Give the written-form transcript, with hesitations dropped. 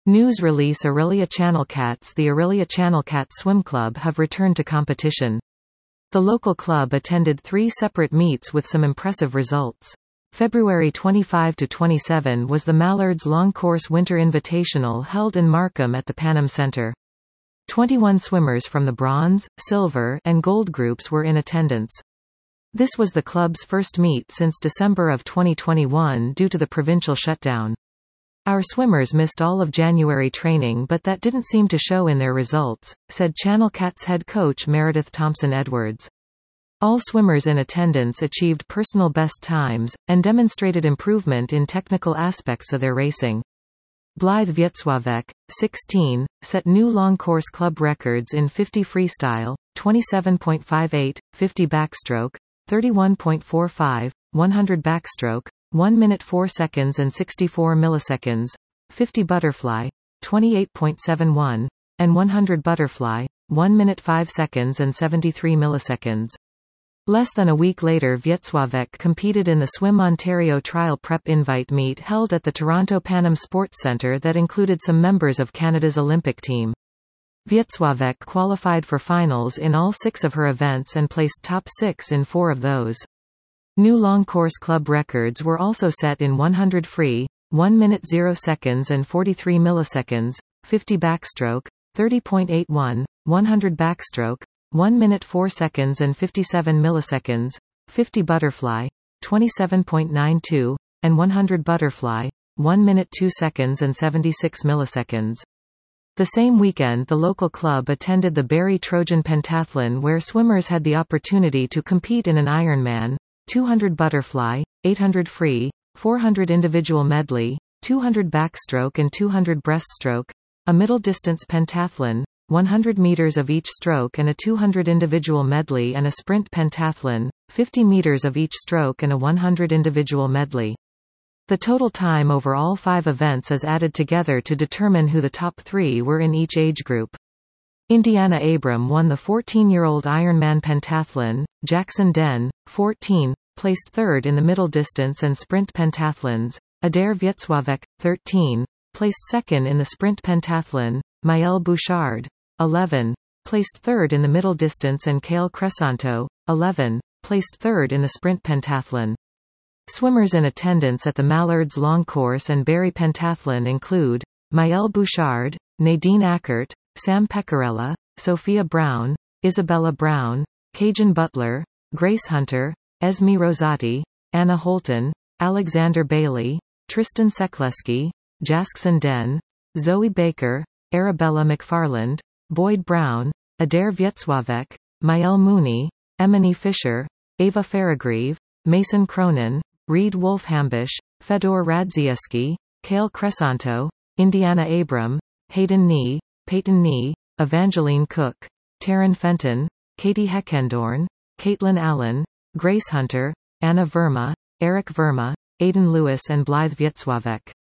News release Orillia Channelcats. The Orillia Channelcat Swim Club have returned to competition. The local club attended 3 separate meets with some impressive results. February 25–27 was the Mallards Long Course Winter Invitational held in Markham at the Panam Centre. 21 swimmers from the bronze, silver, and gold groups were in attendance. This was the club's first meet since December of 2021 due to the provincial shutdown. Our swimmers missed all of January training, but that didn't seem to show in their results, said Channelcats head coach Meredith Thompson-Edwards. All swimmers in attendance achieved personal best times, and demonstrated improvement in technical aspects of their racing. Blythe Wieczławek, 16, set new long course club records in 50 freestyle, 27.58, 50 backstroke, 31.45, 100 backstroke, 1 minute 4 seconds and 64 milliseconds, 50 butterfly, 28.71, and 100 butterfly, 1 minute 5 seconds and 73 milliseconds. Less than a week later, Wieczławek competed in the Swim Ontario Trial Prep Invite meet held at the Toronto Panam Sports Centre that included some members of Canada's Olympic team. Wieczławek qualified for finals in all 6 of her events and placed top 6 in 4 of those. New long course club records were also set in 100 free, 1 minute 0 seconds and 43 milliseconds, 50 backstroke, 30.81, 100 backstroke, 1 minute 4 seconds and 57 milliseconds, 50 butterfly, 27.92, and 100 butterfly, 1 minute 2 seconds and 76 milliseconds. The same weekend the local club attended the Barrie Trojan Pentathlon, where swimmers had the opportunity to compete in an Ironman, 200 butterfly, 800 free, 400 individual medley, 200 backstroke and 200 breaststroke, a middle distance pentathlon, 100 meters of each stroke and a 200 individual medley, and a sprint pentathlon, 50 meters of each stroke and a 100 individual medley. The total time over all 5 events is added together to determine who the top 3 were in each age group. Indiana Abram won the 14-year-old Ironman pentathlon, Jackson Den, 14, placed 3rd in the middle distance and sprint pentathlons, Adair Wieczławek, 13, placed 2nd in the sprint pentathlon, Maëlle Bouchard, 11, placed 3rd in the middle distance, and Kale Cresanto, 11, placed 3rd in the sprint pentathlon. Swimmers in attendance at the Mallards Long Course and Barrie Pentathlon include Maëlle Bouchard, Nadine Ackert, Sam Pecorella, Sophia Brown, Isabella Brown, Cajun Butler, Grace Hunter, Esme Rosati, Anna Holton, Alexander Bailey, Tristan Sekleski, Jaskson Den, Zoe Baker, Arabella McFarland, Boyd Brown, Adair Wieczławek, Maëlle Mooney, Emily Fisher, Ava Faragreave, Mason Cronin, Reed Wolfhambush, Fedor Radzieski, Kale Cresanto, Indiana Abram, Hayden Nee, Peyton Nee, Evangeline Cook, Taryn Fenton, Katie Heckendorn, Caitlin Allen, Grace Hunter, Anna Verma, Eric Verma, Aidan Lewis and Blythe Wieczławek.